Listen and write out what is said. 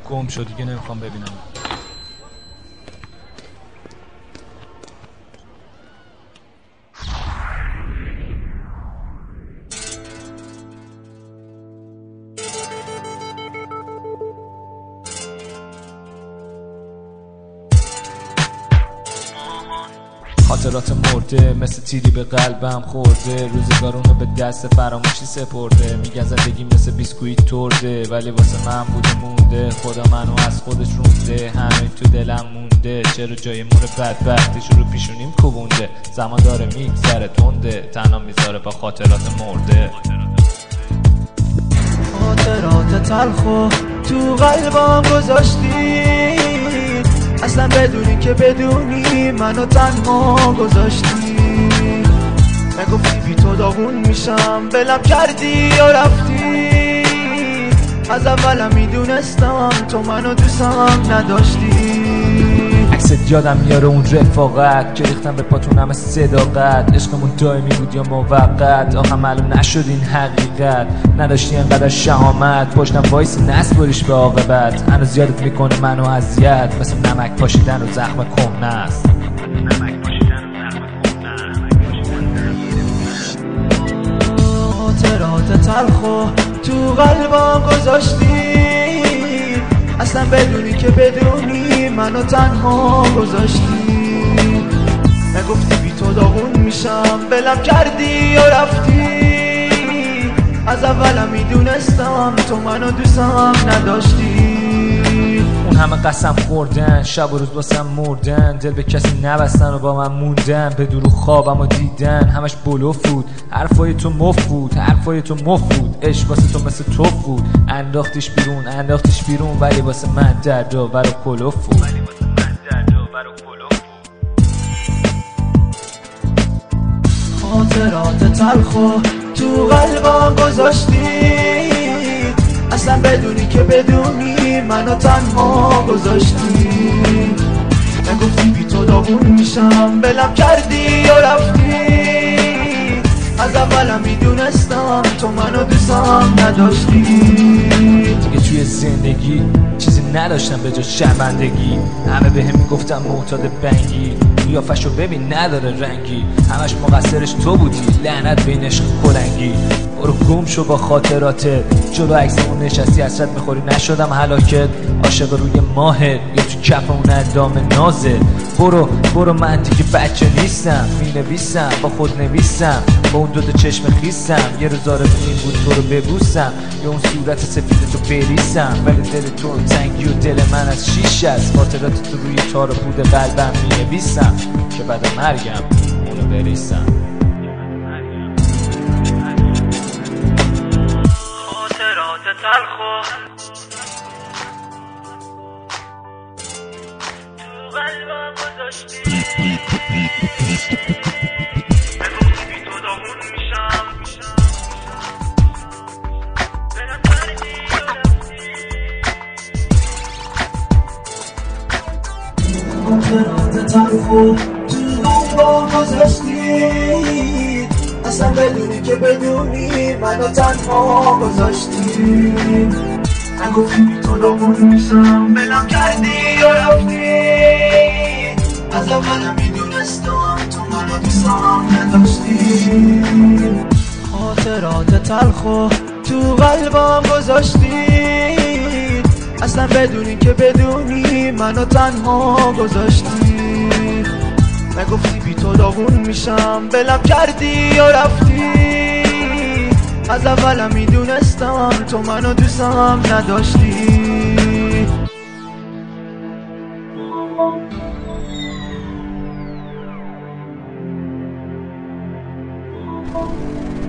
گم شد دیگه نمیخوام ببینم. خاطرات مرده مثل تیری به قلبم خورده، روزگارونو به دست فراموشی سپرده. میگن زندگی مثل بیسکویت ترده، ولی واسه من بوده مونده. خدا منو از خودش رونده، همه تو دلم مونده. چرا جای مور بدبختیش رو پیشونیم کوبونده. زمان داره میگذره تنده، تنها میذاره با خاطرات مرده. خاطرات تلخو تو قلبم گذاشتی، اصلا بدونی که بدونی منو تنها گذاشتی. نگفتی بی تو داغون میشم، بلم کردی یا رفتی. از اولم میدونستم تو منو دوستم نداشتی. عکست یادم میاره اون رفاقت که ریختم به پاتونم صداقت. عشقمون دائمی بود یا موقت، آخه معلوم نشد این حقیقت. نداشتی انقدر شهامت، پشتم وایس نسپریش به عاقبت. هنوز یادت میکنه منو اذیت، مثل نمک پاشیدن و زخم کهنه است. خاطرات تلخو تو قلبم گذاشتی، اصلا بدونی که بدونی منو تنها گذاشتی. نگفتی بی تو داغون میشم، بلم کردی یا رفتی. از اولم میدونستم تو منو دوستم نداشتی. اون همه قسم خوردن، شب و روز واسم مردن. دل به کسی نبستن و با من موندن. به دروغ خوابم و دیدن، همش بلوف بود. حرفای تو مفت بود، حرفای تو مفت بود. عشق واسه تو مثل توف بود، انداختیش بیرون. ولی واسه من دردآور و کلوف بود. خاطرات تلخو تو قلبم گذاشتی، اصلا بدونی که بدونی منو تنها گذاشتی. نگفتی بی تو داغون میشم، بلم کردی یا رفتی. از اولم میدونستم تو منو دوستم نداشتی. دیگه توی زندگی چیزی نداشتم به جز شرمندگی. همه بهم میگفتم معتاد بنگی، قیافشو ببین نداره رنگی. همش مقصرش تو بودی، لعنت به این عشق کلنگی. برو گم شو با خاطراتت، جلو عکسمون نشستی حسرت میخوری. نشدم هلاکت، عاشق روی ماهت یا تو کف اون اندام نازت. برو من دیگه بچه نیستم، مینویسم با خود نویسم. با اون دوتا چشم خیسم، یه روز آرزوم این بود تو رو ببوسم، یا اون صورت سفید تو بریسم. ولی دل تو تنگی و دل من از شیش است. خاطرات تو روی تار و پود قلبم مینویسم که بعد مرگم اونو بریسم. خاطرات تلخو تو قلبم گذاشتی، نگفتی بی تو داغون میشم، بلم کردی یا رفتی. خاطرات تلخو تو قلبم گذاشتی، اصلا بدونی که بدونی منو تنها گذاشتی. نگفتی بی تو داغون میشم، بلم کردی یا رفتی. از اولم میدونستم تو منو دوستم نداشتی. خاطرات تلخو تو قلبم گذاشتی، اصلا بدونی که بدونی منو تنها گذاشتی. نگفتی بی تو داغون میشم، بلم کردی یا رفتی. از اولم میدونستم تو منو دوستم نداشتی.